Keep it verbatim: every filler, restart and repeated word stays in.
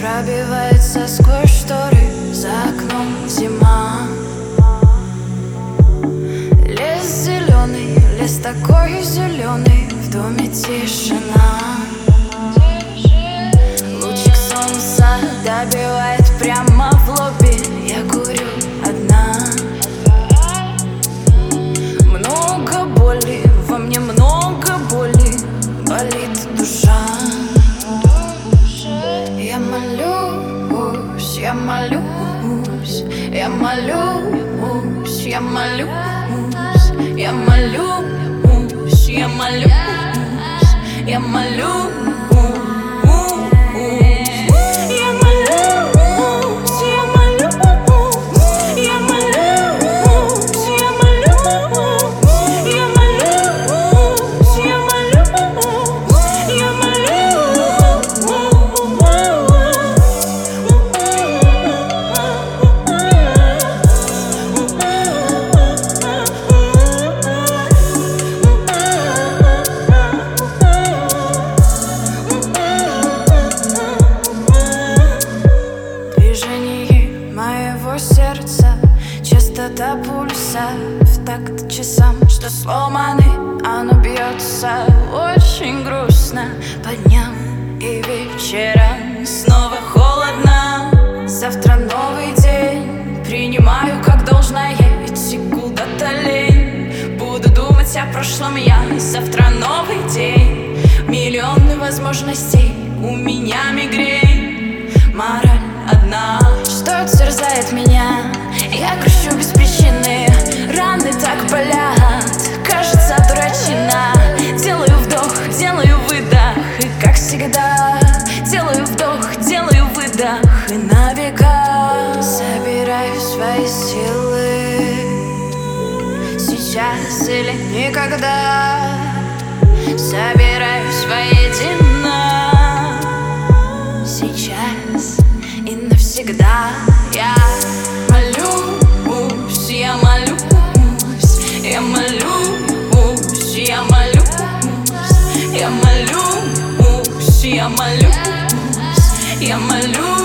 пробивается сквозь шторы, за окном зима. Лес зеленый, лес такой зеленый, в доме тишина. Лучик солнца добивает прямо в лобби, я курю одна. Много боли, во мне много боли, болит душа. Я молюсь, я молюсь, я молюсь, я молюсь, я молюсь, я молюсь, я молюсь. Сердца, частота пульса в такт часам, что сломаны, оно бьется очень грустно по дням и вечерам. Снова холодно, завтра новый день, принимаю как должное, идти куда-то лень. Буду думать о прошлом я, завтра новый день, миллионы возможностей, у меня мигрень. Мораль одна, что терзает меня, я грущу без причины, раны так болят, кажется дурачина. Делаю вдох, делаю выдох, и как всегда делаю вдох, делаю выдох, и на века собираю свои силы, сейчас или никогда. Собираю воедино, сейчас и навсегда. Я молюсь, я молюсь, я молюсь, я молюсь, я молюсь, я молюсь, я молюсь.